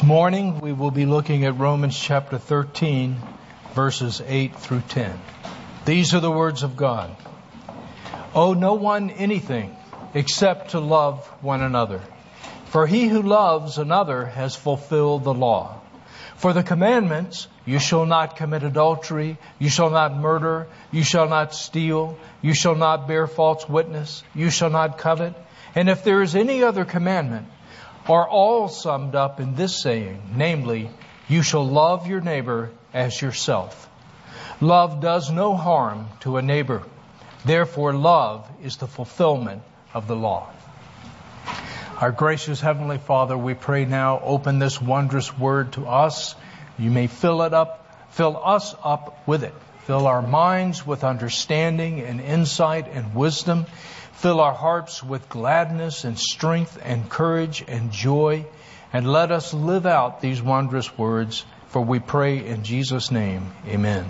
morning we will be looking at Romans chapter 13, verses 8 through 10. These are the words of God. Owe no one anything except to love one another. For he who loves another has fulfilled the law. For the commandments, you shall not commit adultery, you shall not murder, you shall not steal, you shall not bear false witness, you shall not covet. And if there is any other commandment, are all summed up in this saying, namely, you shall love your neighbor as yourself. Love does no harm to a neighbor. Therefore, love is the fulfillment of the law. Our gracious Heavenly Father, we pray now, open this wondrous word to us. You may fill us up with it. Fill our minds with understanding and insight and wisdom. Fill our hearts with gladness and strength and courage and joy. And let us live out these wondrous words, for we pray in Jesus' name. Amen.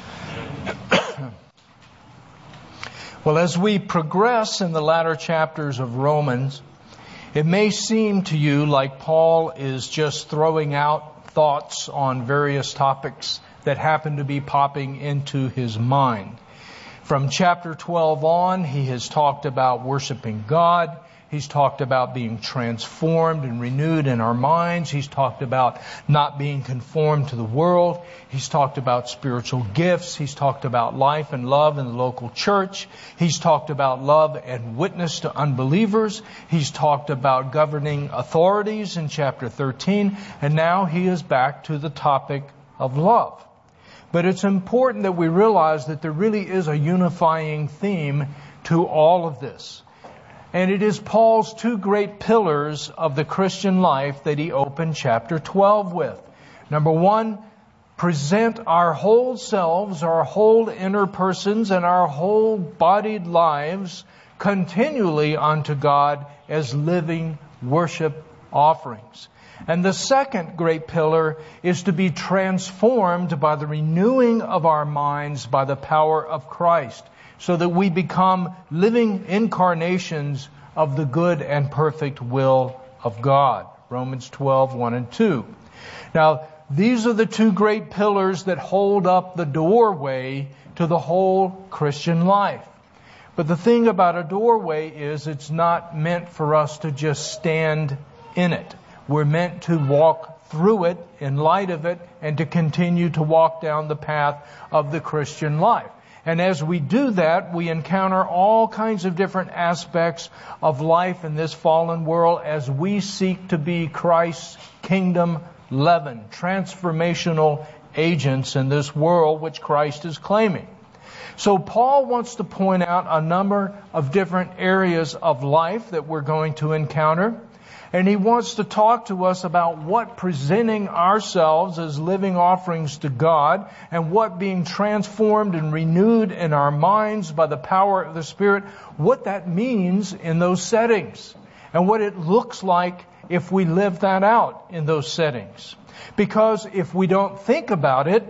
Well, as we progress in the latter chapters of Romans, it may seem to you like Paul is just throwing out thoughts on various topics that happen to be popping into his mind. From chapter 12 on, he has talked about worshiping God. He's talked about being transformed and renewed in our minds. He's talked about not being conformed to the world. He's talked about spiritual gifts. He's talked about life and love in the local church. He's talked about love and witness to unbelievers. He's talked about governing authorities in chapter 13. And now he is back to the topic of love. But it's important that we realize that there really is a unifying theme to all of this. And it is Paul's two great pillars of the Christian life that he opened chapter 12 with. Number one, present our whole selves, our whole inner persons, and our whole bodied lives continually unto God as living worship offerings. And the second great pillar is to be transformed by the renewing of our minds by the power of Christ, so that we become living incarnations of the good and perfect will of God. Romans 12, 1 and 2. Now, these are the two great pillars that hold up the doorway to the whole Christian life. But the thing about a doorway is it's not meant for us to just stand in it. We're meant to walk through it, in light of it, and to continue to walk down the path of the Christian life. And as we do that, we encounter all kinds of different aspects of life in this fallen world as we seek to be Christ's kingdom leaven, transformational agents in this world which Christ is claiming. So Paul wants to point out a number of different areas of life that we're going to encounter. And he wants to talk to us about what presenting ourselves as living offerings to God and what being transformed and renewed in our minds by the power of the Spirit, what that means in those settings and what it looks like if we live that out in those settings. Because if we don't think about it,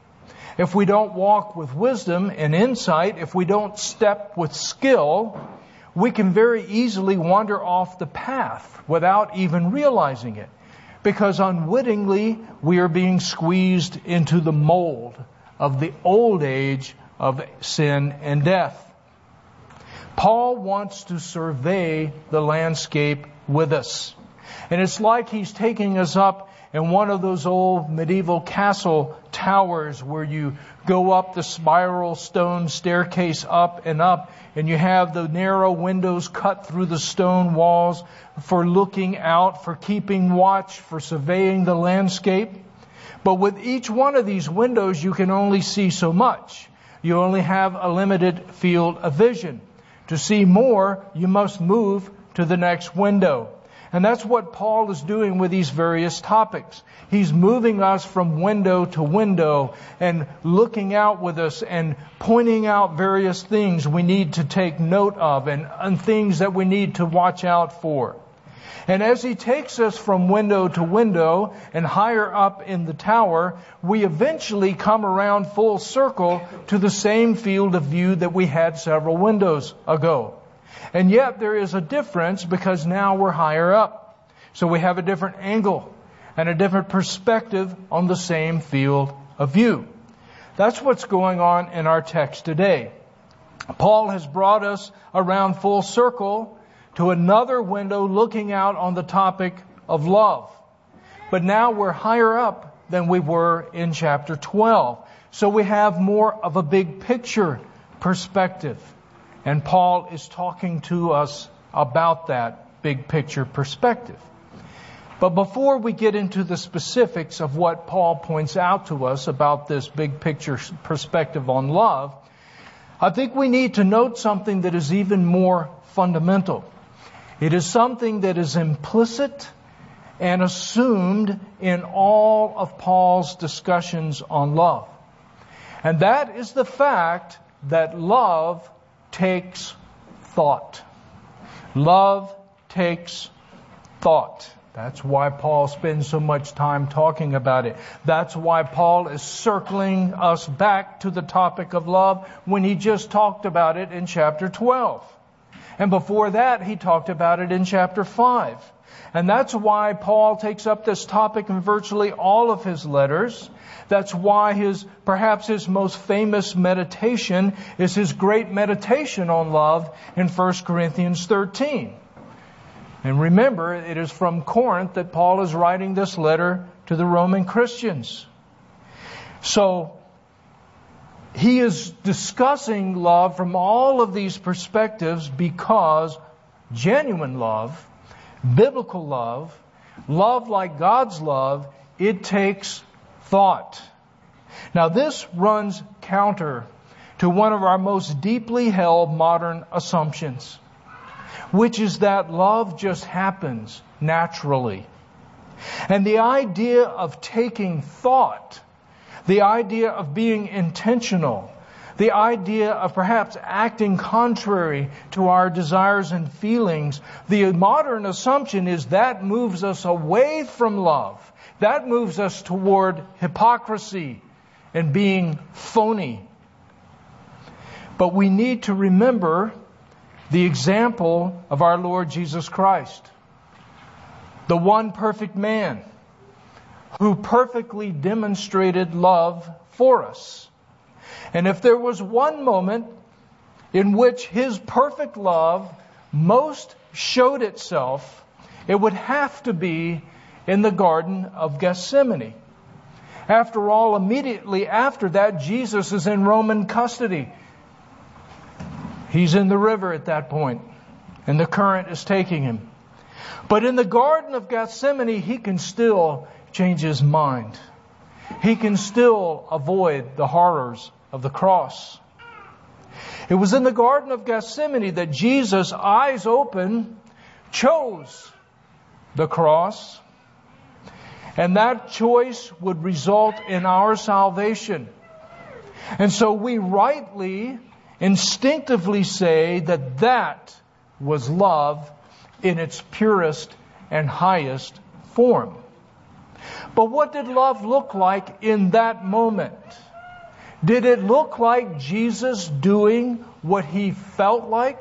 if we don't walk with wisdom and insight, if we don't step with skill, we can very easily wander off the path without even realizing it. Because unwittingly, we are being squeezed into the mold of the old age of sin and death. Paul wants to survey the landscape with us. And it's like he's taking us up in one of those old medieval castle towers where you go up the spiral stone staircase up, and you have the narrow windows cut through the stone walls for looking out, for keeping watch, for surveying the landscape. But with each one of these windows, you can only see so much. You only have a limited field of vision. To see more, you must move to the next window. And that's what Paul is doing with these various topics. He's moving us from window to window and looking out with us and pointing out various things we need to take note of and things that we need to watch out for. And as he takes us from window to window and higher up in the tower, we eventually come around full circle to the same field of view that we had several windows ago. And yet there is a difference because now we're higher up. So we have a different angle. and a different perspective on the same field of view. That's what's going on in our text today. Paul has brought us around full circle to another window looking out on the topic of love. But now we're higher up than we were in chapter 12. So we have more of a big picture perspective. And Paul is talking to us about that big picture perspective. But before we get into the specifics of what Paul points out to us about this big picture perspective on love, I think we need to note something that is even more fundamental. It is something that is implicit and assumed in all of Paul's discussions on love. And that is the fact that love takes thought. Love takes thought. That's why Paul spends so much time talking about it. That's why Paul is circling us back to the topic of love when he just talked about it in chapter 12. And before that, he talked about it in chapter 5. And that's why Paul takes up this topic in virtually all of his letters. That's why perhaps his most famous meditation is his great meditation on love in 1 Corinthians 13. And remember, it is from Corinth that Paul is writing this letter to the Roman Christians. So, he is discussing love from all of these perspectives because genuine love, biblical love, love like God's love, it takes thought. Now, this runs counter to one of our most deeply held modern assumptions, which is that love just happens naturally. And the idea of taking thought, the idea of being intentional, the idea of perhaps acting contrary to our desires and feelings, the modern assumption is that moves us away from love. That moves us toward hypocrisy and being phony. But we need to remember the example of our Lord Jesus Christ, the one perfect man who perfectly demonstrated love for us. And if there was one moment in which His perfect love most showed itself, it would have to be in the Garden of Gethsemane. After all, immediately after that, Jesus is in Roman custody. He's in the river at that point, and the current is taking him. But in the Garden of Gethsemane, He can still change His mind. He can still avoid the horrors of the cross. It was in the Garden of Gethsemane that Jesus, eyes open, chose the cross. And that choice would result in our salvation. And so we rightly, instinctively say that that was love in its purest and highest form. But what did love look like in that moment? Did it look like Jesus doing what He felt like?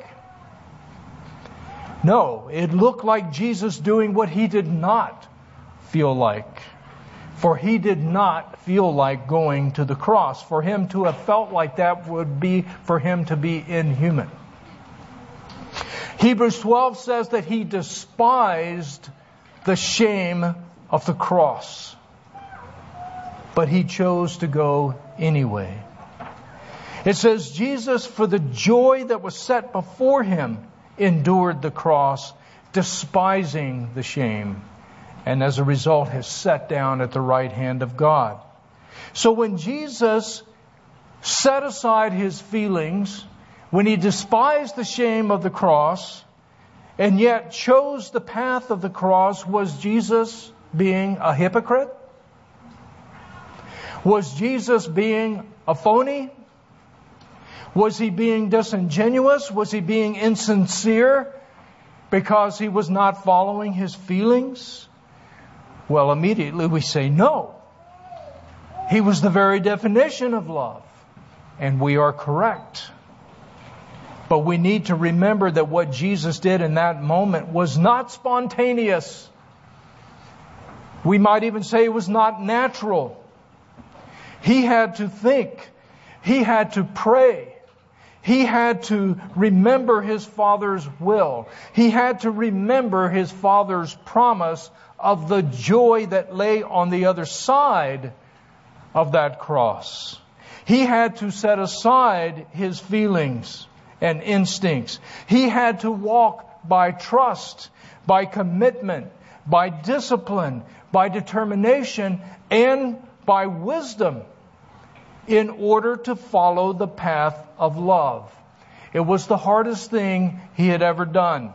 No, it looked like Jesus doing what He did not feel like. For He did not feel like going to the cross. For Him to have felt like that would be for Him to be inhuman. Hebrews 12 says that He despised the shame of the cross. But He chose to go anyway. It says Jesus, for the joy that was set before Him, endured the cross, despising the shame, and as a result has sat down at the right hand of God. So when Jesus set aside His feelings, when He despised the shame of the cross, and yet chose the path of the cross, was Jesus being a hypocrite? Was Jesus being a phony? Was He being disingenuous? Was He being insincere because He was not following His feelings? Well, immediately we say no. He was the very definition of love. And we are correct. But we need to remember that what Jesus did in that moment was not spontaneous. We might even say it was not natural. He had to think. He had to pray. He had to remember his Father's will. He had to remember his Father's promise of the joy that lay on the other side of that cross. He had to set aside his feelings and instincts. He had to walk by trust, by commitment, by discipline, by determination, and by wisdom in order to follow the path of love. It was the hardest thing he had ever done.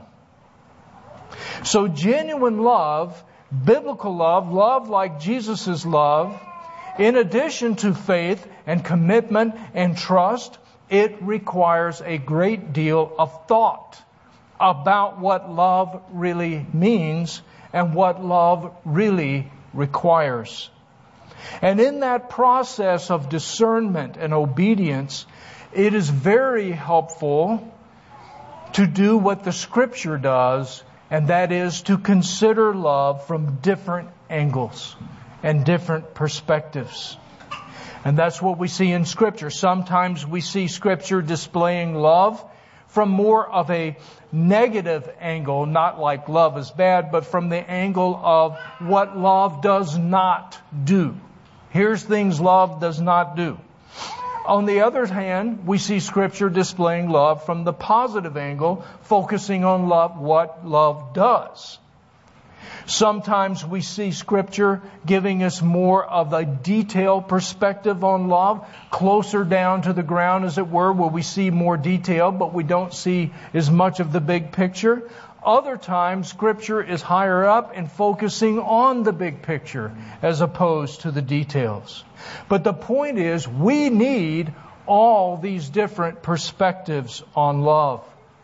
So genuine love, biblical love, love like Jesus' love, in addition to faith and commitment and trust, it requires a great deal of thought about what love really means and what love really requires. And in that process of discernment and obedience, it is very helpful to do what the Scripture does, and that is to consider love from different angles and different perspectives. And that's what we see in Scripture. Sometimes we see Scripture displaying love from more of a negative angle, not like love is bad, but from the angle of what love does not do. Here's things love does not do. On the other hand, we see Scripture displaying love from the positive angle, focusing on love, what love does. Sometimes we see Scripture giving us more of a detailed perspective on love, closer down to the ground, as it were, where we see more detail, but we don't see as much of the big picture. Other times, Scripture is higher up and focusing on the big picture as opposed to the details. But the point is, we need all these different perspectives on love.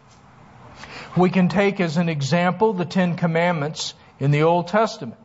We can take as an example the Ten Commandments in the Old Testament.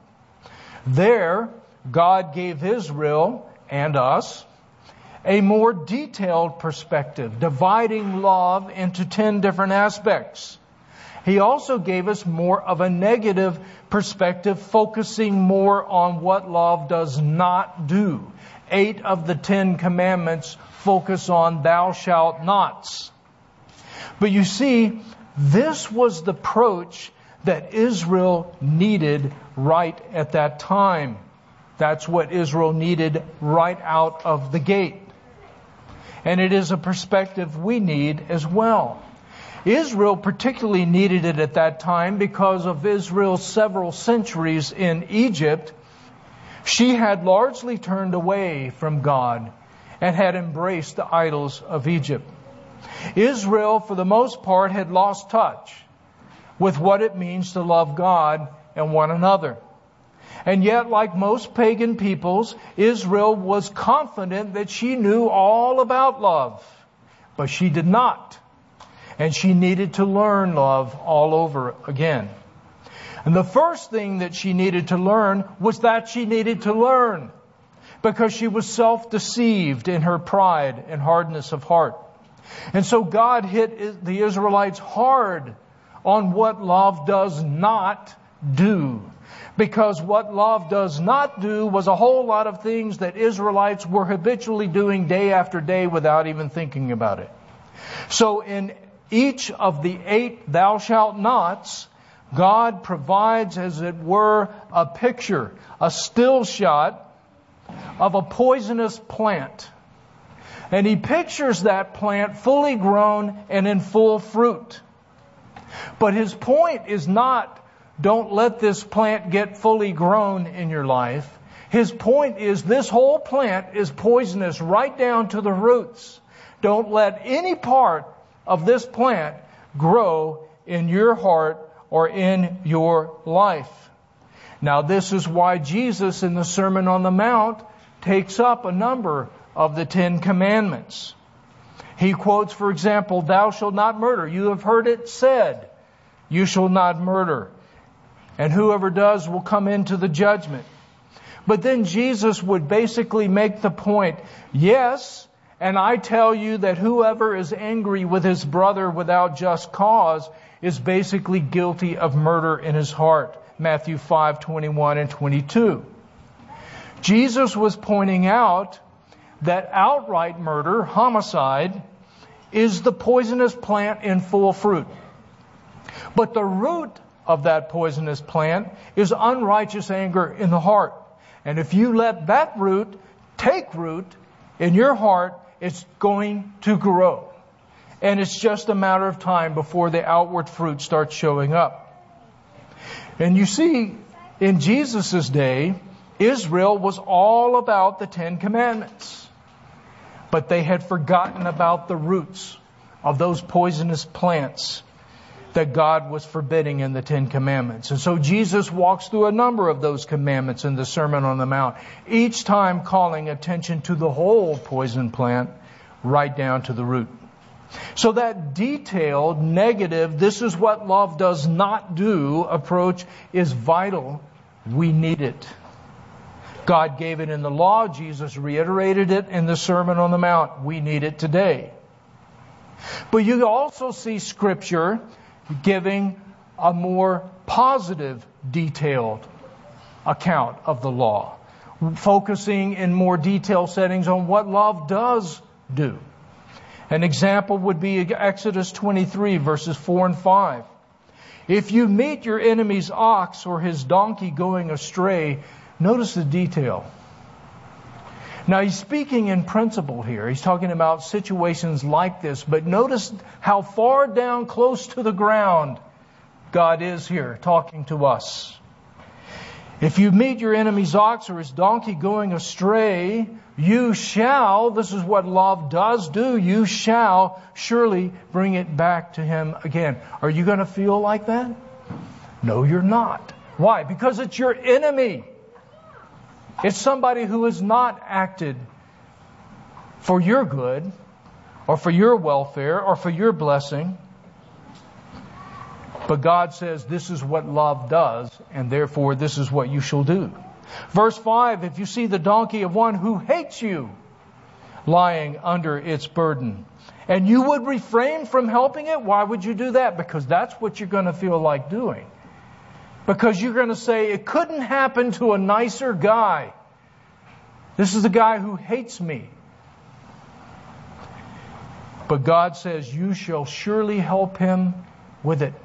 There, God gave Israel and us a more detailed perspective, dividing love into 10 different aspects. He also gave us more of a negative perspective, focusing more on what love does not do. 8 of the 10 commandments focus on thou shalt nots. But you see, this was the approach that Israel needed right at that time. That's what Israel needed right out of the gate. And it is a perspective we need as well. Israel particularly needed it at that time because of Israel's several centuries in Egypt. She had largely turned away from God and had embraced the idols of Egypt. Israel, for the most part, had lost touch with what it means to love God and one another. And yet, like most pagan peoples, Israel was confident that she knew all about love. But she did not. And she needed to learn love all over again. And the first thing that she needed to learn was that she needed to learn, because she was self-deceived in her pride and hardness of heart. And so God hit the Israelites hard on what love does not do. Because what love does not do was a whole lot of things that Israelites were habitually doing day after day without even thinking about it. So in each of the 8 thou shalt nots, God provides, as it were, a picture, a still shot of a poisonous plant. And He pictures that plant fully grown and in full fruit. But His point is not, don't let this plant get fully grown in your life. His point is, this whole plant is poisonous right down to the roots. Don't let any part of this plant grow in your heart or in your life. Now, this is why Jesus in the Sermon on the Mount takes up a number of the 10 commandments. He quotes, for example, thou shalt not murder. You have heard it said, you shall not murder. And whoever does will come into the judgment. But then Jesus would basically make the point, yes, and I tell you that whoever is angry with his brother without just cause is basically guilty of murder in his heart. Matthew 5:21 and 22. Jesus was pointing out that outright murder, homicide, is the poisonous plant in full fruit. But the root of that poisonous plant is unrighteous anger in the heart. And if you let that root take root in your heart, it's going to grow. And it's just a matter of time before the outward fruit starts showing up. And you see, in Jesus' day, Israel was all about the Ten Commandments. But they had forgotten about the roots of those poisonous plants that God was forbidding in the Ten Commandments. And so Jesus walks through a number of those commandments in the Sermon on the Mount, each time calling attention to the whole poison plant right down to the root. So that detailed, negative, this is what love does not do approach is vital. We need it. God gave it in the law. Jesus reiterated it in the Sermon on the Mount. We need it today. But you also see Scripture giving a more positive, detailed account of the law, focusing in more detailed settings on what love does do. An example would be Exodus 23, verses 4 and 5. If you meet your enemy's ox or his donkey going astray, notice the detail. Now, he's speaking in principle here. He's talking about situations like this. But notice how far down close to the ground God is here talking to us. If you meet your enemy's ox or his donkey going astray, you shall, this is what love does do, you shall surely bring it back to him again. Are you going to feel like that? No, you're not. Why? Because it's your enemy. It's somebody who has not acted for your good or for your welfare or for your blessing. But God says this is what love does, and therefore this is what you shall do. Verse 5, if you see the donkey of one who hates you lying under its burden, and you would refrain from helping it, why would you do that? Because that's what you're going to feel like doing. Because you're going to say, it couldn't happen to a nicer guy. This is the guy who hates me. But God says, you shall surely help him with it.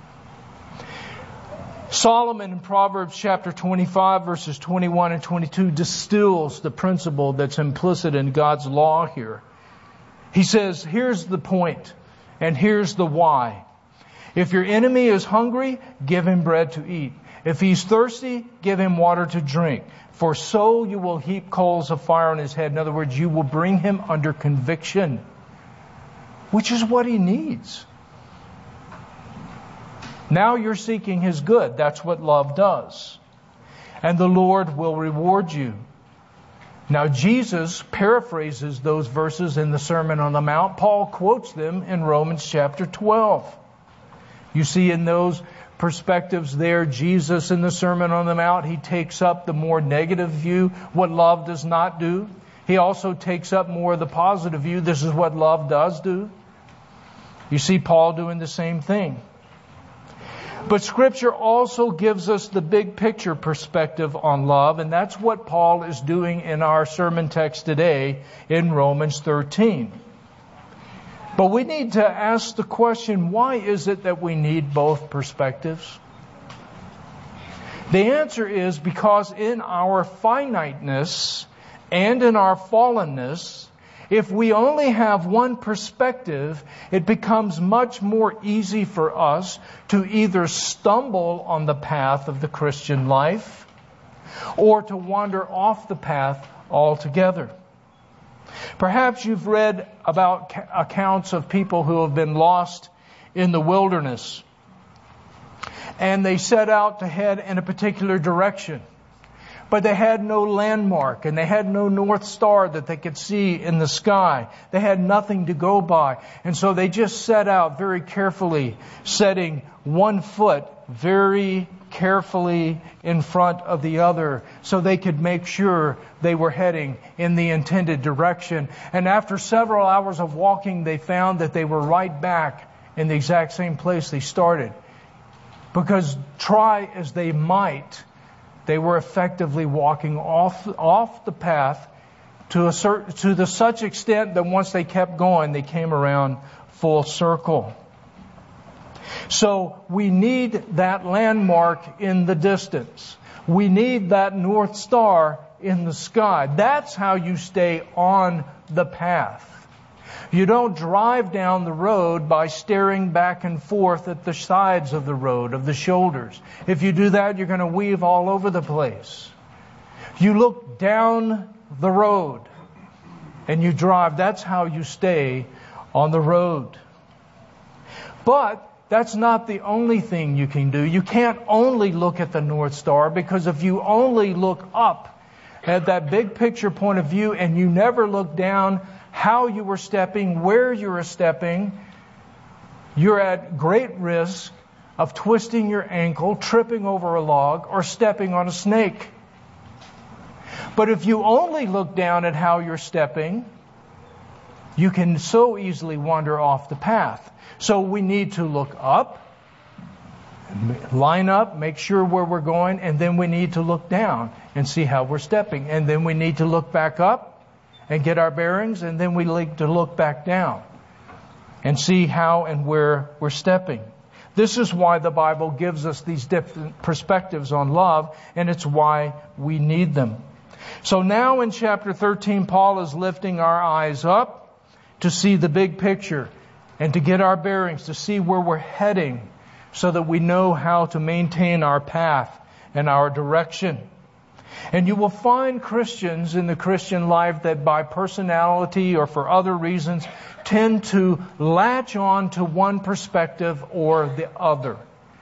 Solomon in Proverbs chapter 25, verses 21 and 22 distills the principle that's implicit in God's law here. He says, here's the point, and here's the why. If your enemy is hungry, give him bread to eat. If he's thirsty, give him water to drink. For so you will heap coals of fire on his head. In other words, you will bring him under conviction, which is what he needs. Now you're seeking his good. That's what love does. And the Lord will reward you. Now Jesus paraphrases those verses in the Sermon on the Mount. Paul quotes them in Romans chapter 12. You see in those perspectives there, Jesus in the Sermon on the Mount, he takes up the more negative view, what love does not do. He also takes up more of the positive view, this is what love does do. You see Paul doing the same thing. But Scripture also gives us the big picture perspective on love, and that's what Paul is doing in our sermon text today in Romans 13. But we need to ask the question, why is it that we need both perspectives? The answer is because in our finiteness and in our fallenness, if we only have one perspective, it becomes much more easy for us to either stumble on the path of the Christian life or to wander off the path altogether. Perhaps you've read about accounts of people who have been lost in the wilderness, and they set out to head in a particular direction. But they had no landmark, and they had no North Star that they could see in the sky. They had nothing to go by. And so they just set out very carefully, setting one foot very carefully in front of the other so they could make sure they were heading in the intended direction. And after several hours of walking, they found that they were right back in the exact same place they started. Because try as they might, they were effectively walking off the path to such extent that once they kept going, they came around full circle. So we need that landmark in the distance. We need that North Star in the sky. That's how you stay on the path. You don't drive down the road by staring back and forth at the sides of the road, of the shoulders. If you do that, you're going to weave all over the place. You look down the road and you drive. That's how you stay on the road. But that's not the only thing you can do. You can't only look at the North Star, because if you only look up at that big picture point of view and you never look down how you were stepping, where you were stepping, you're at great risk of twisting your ankle, tripping over a log, or stepping on a snake. But if you only look down at how you're stepping, you can so easily wander off the path. So we need to look up, line up, make sure where we're going, and then we need to look down and see how we're stepping. And then we need to look back up and get our bearings, and then we need to look back down and see how and where we're stepping. This is why the Bible gives us these different perspectives on love, and it's why we need them. So now in chapter 13, Paul is lifting our eyes up to see the big picture and to get our bearings, to see where we're heading, so that we know how to maintain our path and our direction. And you will find Christians in the Christian life that by personality or for other reasons tend to latch on to one perspective or the other.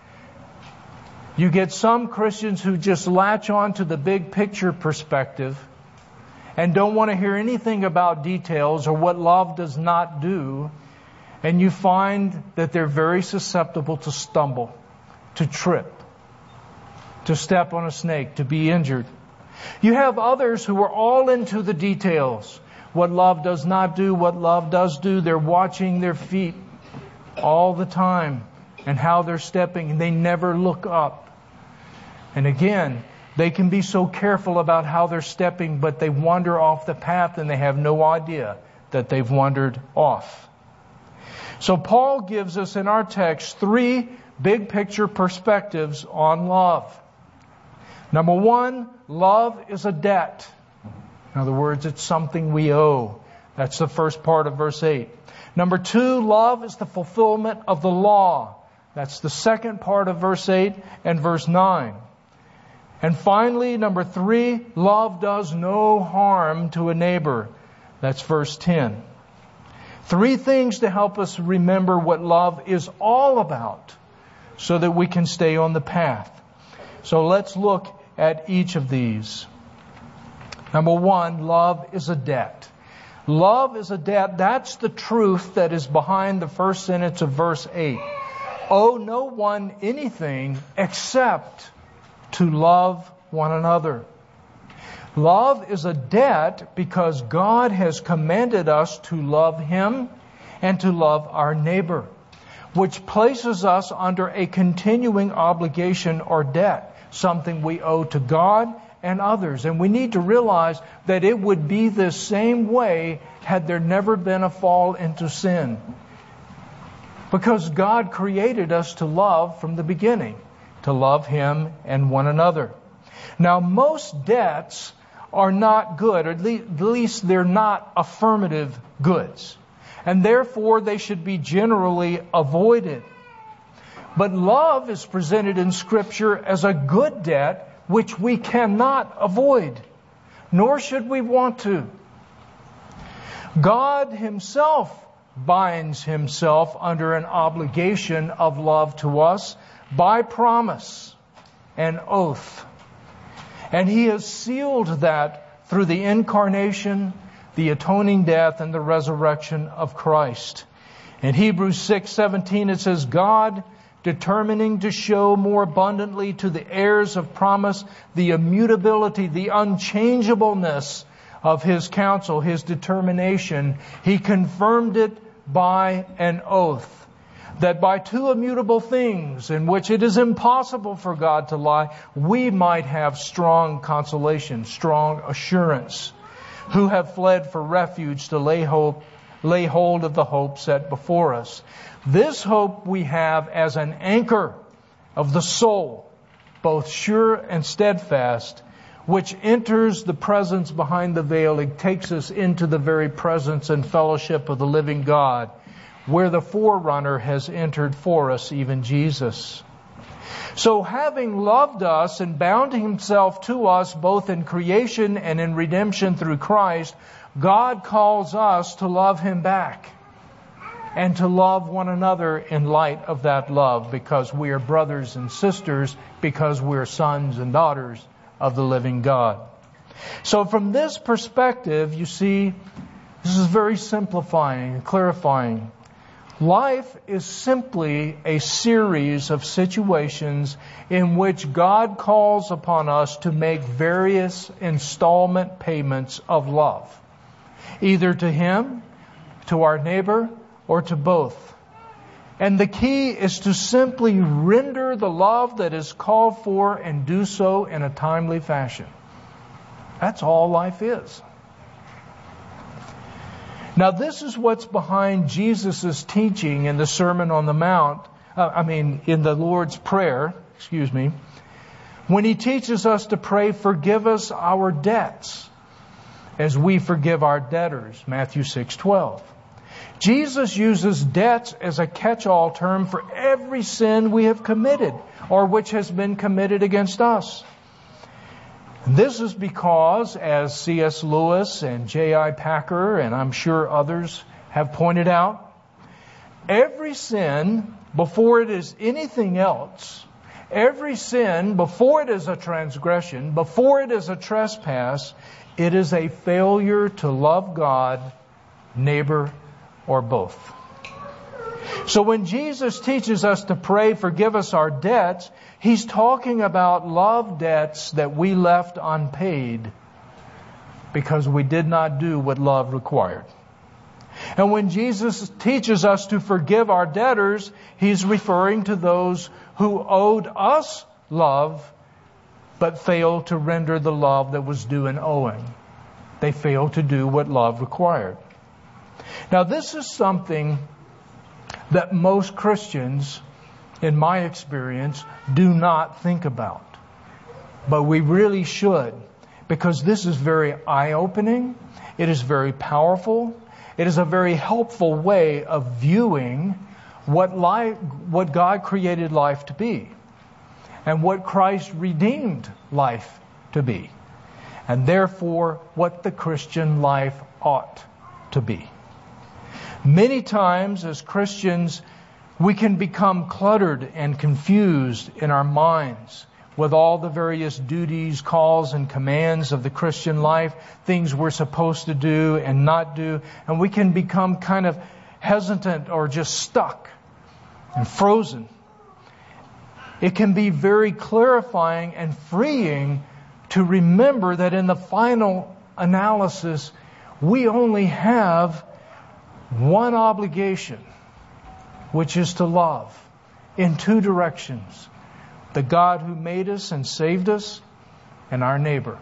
You get some Christians who just latch on to the big picture perspective and don't want to hear anything about details or what love does not do. And you find that they're very susceptible to stumble, to trip, to step on a snake, to be injured. You have others who are all into the details. What love does not do, what love does do. They're watching their feet all the time and how they're stepping, and they never look up. And again, they can be so careful about how they're stepping, but they wander off the path and they have no idea that they've wandered off. So Paul gives us in our text 3 big picture perspectives on love. Number 1, love is a debt. In other words, it's something we owe. That's the first part of verse 8. Number 2, love is the fulfillment of the law. That's the second part of verse 8 and verse 9. And finally, number 3, love does no harm to a neighbor. That's verse 10. 3 things to help us remember what love is all about so that we can stay on the path. So let's look at each of these. Number 1, love is a debt. Love is a debt. That's the truth that is behind the first sentence of verse 8. Owe no one anything except to love one another. Love is a debt because God has commanded us to love Him and to love our neighbor, which places us under a continuing obligation or debt, something we owe to God and others. And we need to realize that it would be the same way had there never been a fall into sin. Because God created us to love from the beginning, to love Him and one another. Now, most debts are not good, or at least they're not affirmative goods. And therefore, they should be generally avoided. But love is presented in Scripture as a good debt, which we cannot avoid, nor should we want to. God Himself binds Himself under an obligation of love to us by promise and oath. And He has sealed that through the incarnation, the atoning death, and the resurrection of Christ. In Hebrews 6:17 it says, God, determining to show more abundantly to the heirs of promise the immutability, the unchangeableness of His counsel, His determination, He confirmed it by an oath, that by two immutable things in which it is impossible for God to lie, we might have strong consolation, strong assurance, who have fled for refuge to lay hold of the hope set before us. This hope we have as an anchor of the soul, both sure and steadfast, which enters the presence behind the veil. It takes us into the very presence and fellowship of the living God, where the forerunner has entered for us, even Jesus. So having loved us and bound Himself to us both in creation and in redemption through Christ, God calls us to love Him back and to love one another in light of that love, because we are brothers and sisters, because we're sons and daughters of the living God. So from this perspective, you see, this is very simplifying and clarifying. Life is simply a series of situations in which God calls upon us to make various installment payments of love, either to Him, to our neighbor, or to both. And the key is to simply render the love that is called for and do so in a timely fashion. That's all life is. Now, this is what's behind Jesus' teaching in the Sermon on the Mount, in the Lord's Prayer, when He teaches us to pray, forgive us our debts as we forgive our debtors, Matthew 6:12. Jesus uses debts as a catch-all term for every sin we have committed or which has been committed against us. This is because, as C.S. Lewis and J.I. Packer, and I'm sure others have pointed out, every sin, before it is anything else, every sin, before it is a transgression, before it is a trespass, it is a failure to love God, neighbor, or both. So when Jesus teaches us to pray, forgive us our debts, He's talking about love debts that we left unpaid because we did not do what love required. And when Jesus teaches us to forgive our debtors, He's referring to those who owed us love but failed to render the love that was due and owing. They failed to do what love required. Now, this is something that most Christians, in my experience, do not think about. But we really should, because this is very eye-opening. It is very powerful. It is a very helpful way of viewing what God created life to be and what Christ redeemed life to be, and therefore what the Christian life ought to be. Many times as Christians, we can become cluttered and confused in our minds with all the various duties, calls, and commands of the Christian life, things we're supposed to do and not do, and we can become kind of hesitant or just stuck and frozen. It can be very clarifying and freeing to remember that in the final analysis, we only have one obligation, which is to love in two directions: the God who made us and saved us, and our neighbor.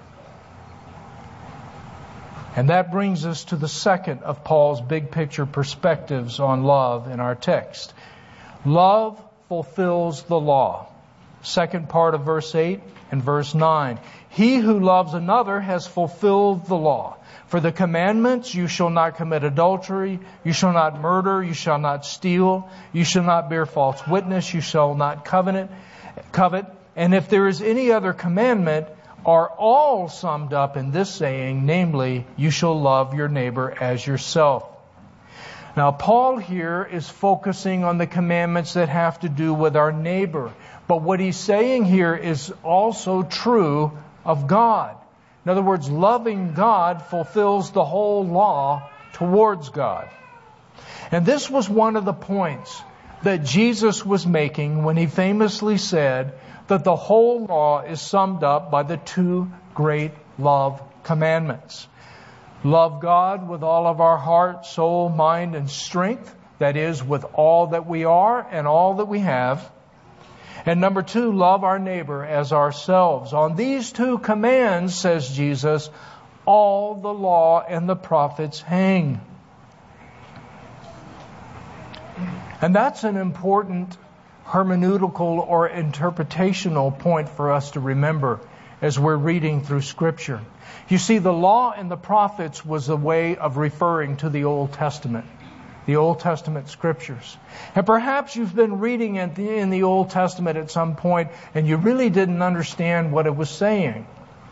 And that brings us to the second of Paul's big picture perspectives on love in our text. Love fulfills the law. Second part of verse 8 and verse 9. He who loves another has fulfilled the law. For the commandments, you shall not commit adultery, you shall not murder, you shall not steal, you shall not bear false witness, you shall not covet, and if there is any other commandment, are all summed up in this saying, namely, you shall love your neighbor as yourself. Now, Paul here is focusing on the commandments that have to do with our neighbor. But what he's saying here is also true of God. In other words, loving God fulfills the whole law towards God. And this was one of the points that Jesus was making when He famously said that the whole law is summed up by the two great love commandments. Love God with all of our heart, soul, mind, and strength, that is, with all that we are and all that we have. And number 2, love our neighbor as ourselves. On these 2 commands, says Jesus, all the law and the prophets hang. And that's an important hermeneutical or interpretational point for us to remember as we're reading through Scripture. You see, the law and the prophets was a way of referring to the Old Testament, the Old Testament Scriptures. And perhaps you've been reading in the Old Testament at some point and you really didn't understand what it was saying.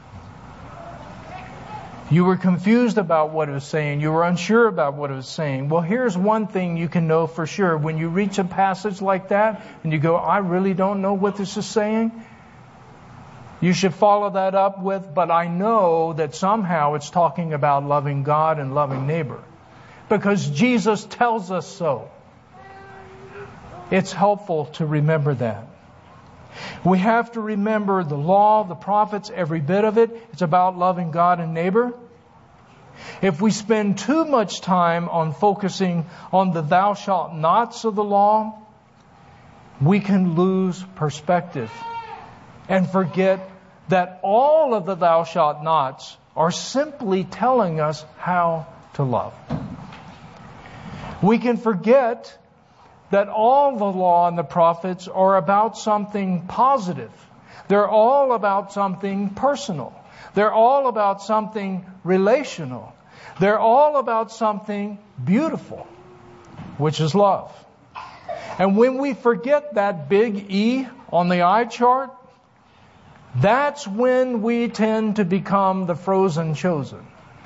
You were confused about what it was saying. You were unsure about what it was saying. Well, here's one thing you can know for sure. When you reach a passage like that and you go, I really don't know what this is saying, you should follow that up with, but I know that somehow it's talking about loving God and loving neighbor. Because Jesus tells us so. It's helpful to remember that. We have to remember the law, the prophets, every bit of it. It's about loving God and neighbor. If we spend too much time on focusing on the thou shalt nots of the law, we can lose perspective and forget that all of the thou shalt nots are simply telling us how to love. We can forget that all the law and the prophets are about something positive. They're all about something personal. They're all about something relational. They're all about something beautiful, which is love. And when we forget that big E on the eye chart, that's when we tend to become the frozen chosen.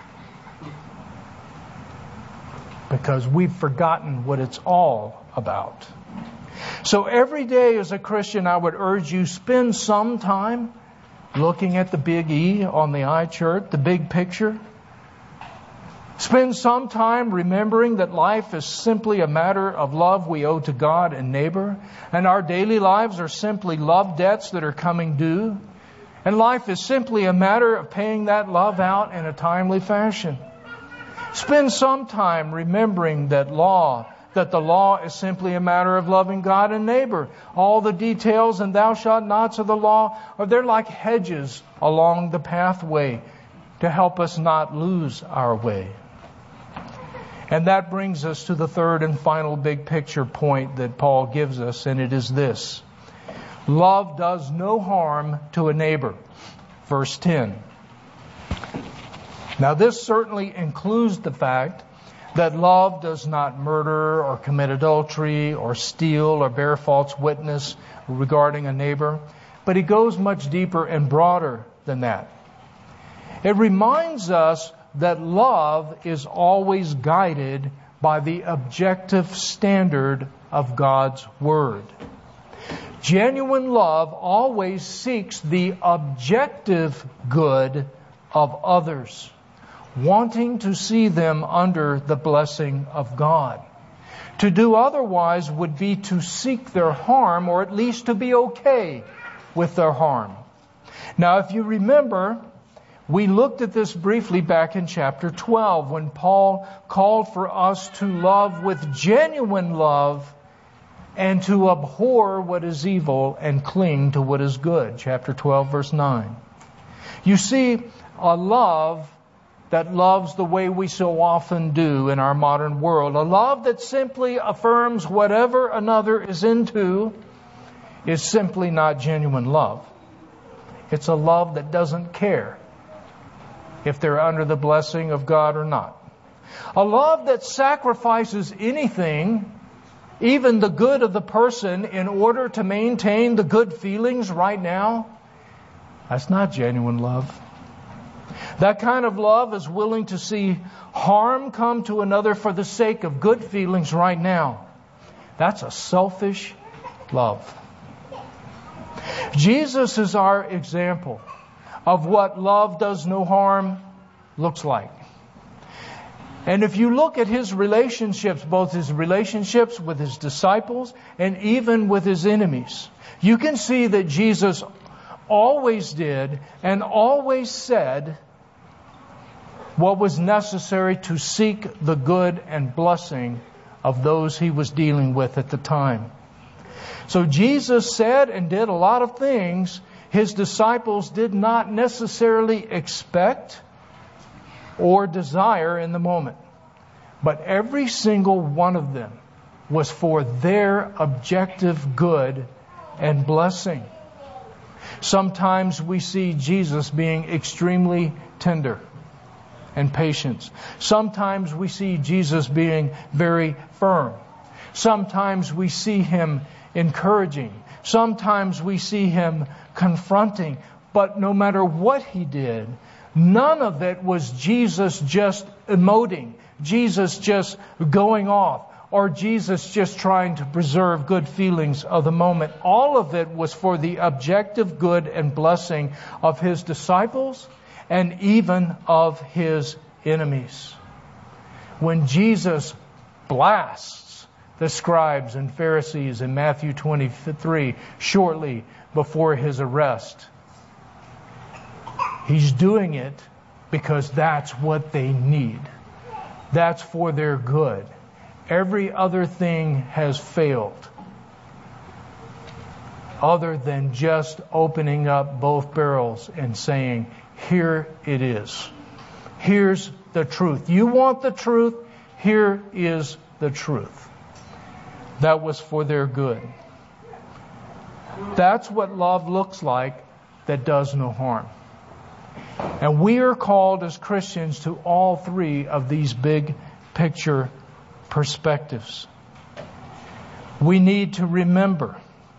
Because we've forgotten what it's all about. So every day as a Christian, I would urge you, spend some time looking at the big E on the eye chart, the big picture. Spend some time remembering that life is simply a matter of love we owe to God and neighbor. And our daily lives are simply love debts that are coming due. And life is simply a matter of paying that love out in a timely fashion. Spend some time remembering that the law is simply a matter of loving God and neighbor. All the details and thou shalt nots of the law they're like hedges along the pathway to help us not lose our way. And that brings us to the third and final big picture point that Paul gives us, and it is this. Love does no harm to a neighbor. Verse 10. Now this certainly includes the fact that love does not murder or commit adultery or steal or bear false witness regarding a neighbor. But it goes much deeper and broader than that. It reminds us that love is always guided by the objective standard of God's Word. Genuine love always seeks the objective good of others, wanting to see them under the blessing of God. To do otherwise would be to seek their harm, or at least to be okay with their harm. Now, if you remember, we looked at this briefly back in chapter 12 when Paul called for us to love with genuine love and to abhor what is evil and cling to what is good. Chapter 12, verse 9. You see, a love that loves the way we so often do in our modern world, a love that simply affirms whatever another is into, is simply not genuine love. It's a love that doesn't care if they're under the blessing of God or not. A love that sacrifices anything, even the good of the person, in order to maintain the good feelings right now, that's not genuine love. That kind of love is willing to see harm come to another for the sake of good feelings right now. That's a selfish love. Jesus is our example of what love does no harm looks like. And if you look at His relationships, both His relationships with His disciples and even with His enemies, you can see that Jesus always did and always said what was necessary to seek the good and blessing of those he was dealing with at the time. So Jesus said and did a lot of things his disciples did not necessarily expect or desire in the moment. But every single one of them was for their objective good and blessing. Sometimes we see Jesus being extremely tender and patient. Sometimes we see Jesus being very firm. Sometimes we see him encouraging. Sometimes we see him confronting. But no matter what he did, none of it was Jesus just emoting, Jesus just going off, or Jesus just trying to preserve good feelings of the moment. All of it was for the objective good and blessing of his disciples and even of his enemies. When Jesus blasts the scribes and Pharisees in Matthew 23 shortly before his arrest, he's doing it because that's what they need. That's for their good. Every other thing has failed other than just opening up both barrels and saying, here it is. Here's the truth. You want the truth? Here is the truth. That was for their good. That's what love looks like that does no harm. And we are called as Christians to all three of these big picture perspectives. We need to remember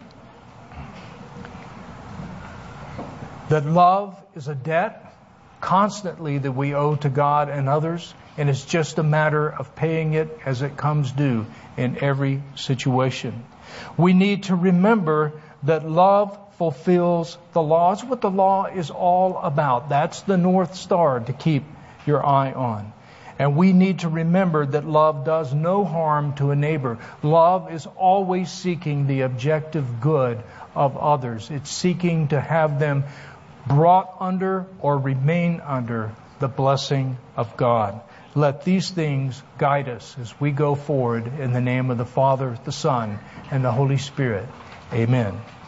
that love is a debt constantly that we owe to God and others, and it's just a matter of paying it as it comes due in every situation. We need to remember that love fulfills the law. It's what the law is all about. That's the North Star to keep your eye on. And we need to remember that love does no harm to a neighbor. Love is always seeking the objective good of others. It's seeking to have them brought under or remain under the blessing of God. Let these things guide us as we go forward in the name of the Father, the Son, and the Holy Spirit. Amen.